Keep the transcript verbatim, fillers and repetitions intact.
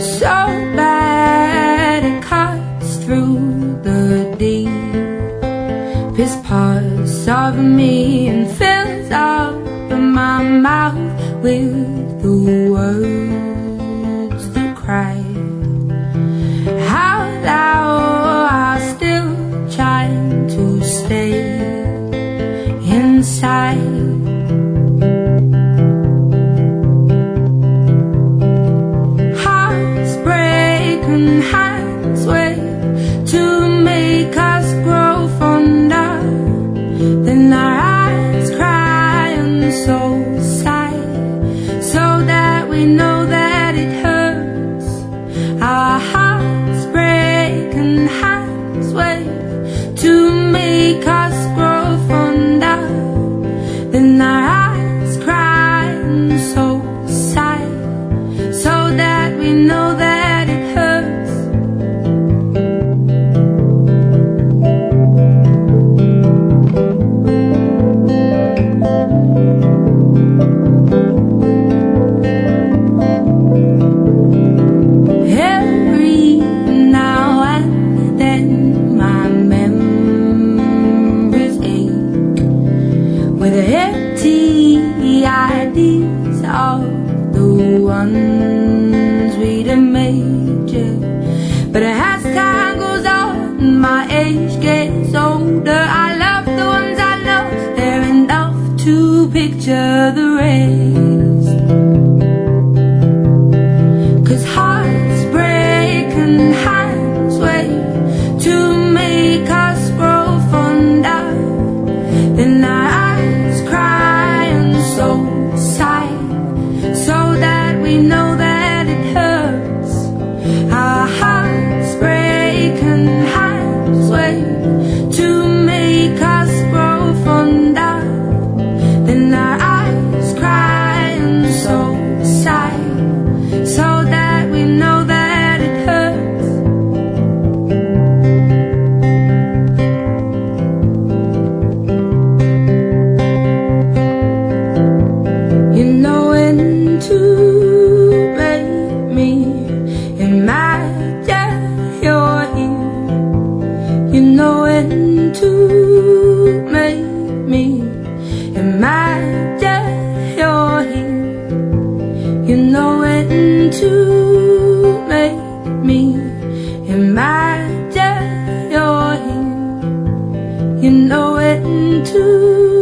so bad it cuts through the deepest parts of me and fills up my mouth with the words that cry out loud. I still try to stay inside. Hearts break and hands wait to make us grow fonder. Then our eyes cry and souls sigh, so that we know that it hurts. Our hearts break and hands wait to make us grow fonder. Then our eyes cry and souls sigh, so that we know that it hurts. Every now and then my memories ache with empty ideas of the ones we'd have made, yeah. But as time goes on, my age gets older. I love the ones I know, they're enough to picture the rest. 'Cause hearts break and hands wait to make us grow fonder. Then our eyes cry and souls sigh, so that we know that it hurts. Our hearts break and hands wait to make us grow fonder. Then our eyes cry and souls sigh, so that we know that it hurts. You know when to make me imagine you're here. You know when to make me imagine you're here. You know when to make me imagine you're here. You know when to